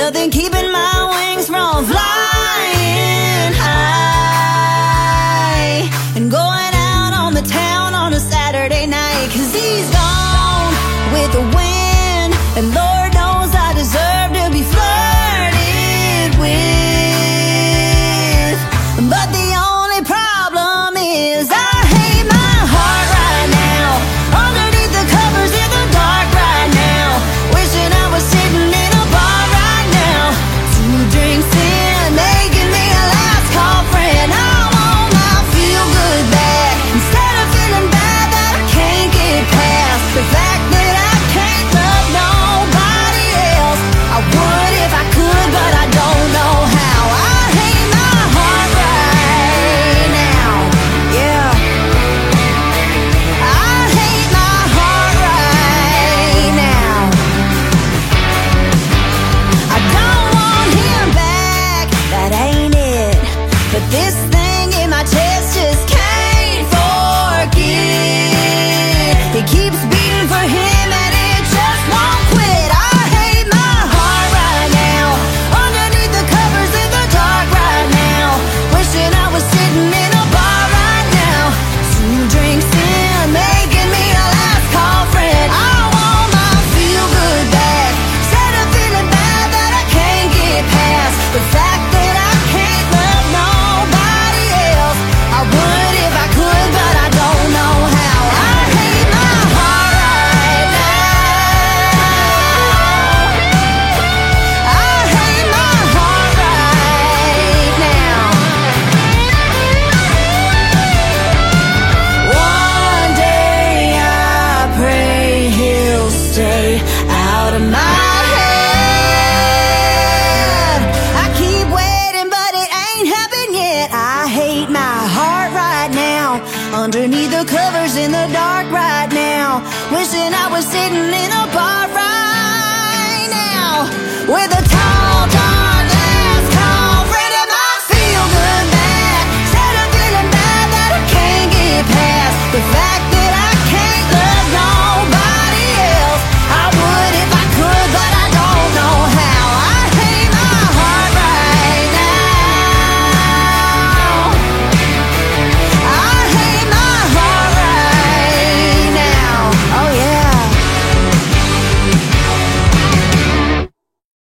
nothing keeping my wings from flying high and going out on the town on a Saturday night. 'Cause he's gone with the wind, and Lord knows I deserve to be flirted with. But the only problem is I hate my heart right now, underneath the covers in the dark right now, wishing I was sitting in a bar right now, 2 drinks in, making me a last call friend. I want my feel good back, instead of feeling bad that I can't get past the fact that I can't love nobody else. I would if I could, but I don't know how. I hate my heart right now, yeah. I hate my heart right now. I don't want him back, that ain't it. But this thing in my chest just can't forget. It keeps beating for him and it just won't quit. I hate my heart right now, underneath the covers in the dark right now, wishing I was sitting in a bar right now, 2 drinks in, making me a last call friend. I want my feel good back, instead of feeling bad that I can't get past the fact that I can't love nobody else. I would if I could, but I don't know how. I hate my heart right now. I hate my heart right now. One day I pray he'll stay out of my head. I keep waiting, but it ain't happened yet. I hate my heart right now, underneath the covers in the dark right now, wishing I was sitting in a bar right now, with a